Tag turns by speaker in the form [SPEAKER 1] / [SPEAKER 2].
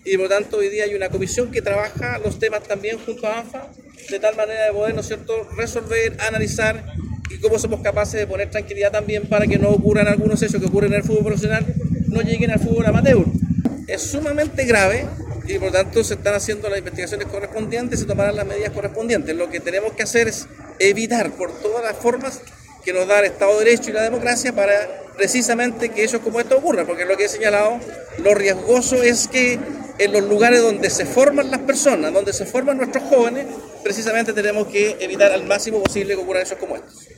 [SPEAKER 1] y por lo tanto hoy día hay una comisión que trabaja los temas también junto a ANFA, de tal manera de poder, ¿no es cierto?, resolver, analizar y cómo somos capaces de poner tranquilidad también para que no ocurran algunos hechos que ocurren en el fútbol profesional, no lleguen al fútbol amateur. Es sumamente grave y por lo tanto se están haciendo las investigaciones correspondientes y se tomarán las medidas correspondientes. Lo que tenemos que hacer es evitar por todas las formas que nos da el Estado de Derecho y la democracia para precisamente que hechos como estos ocurran, porque lo que he señalado, lo riesgoso es que en los lugares donde se forman las personas, donde se forman nuestros jóvenes, precisamente tenemos que evitar al máximo posible que ocurran hechos como estos.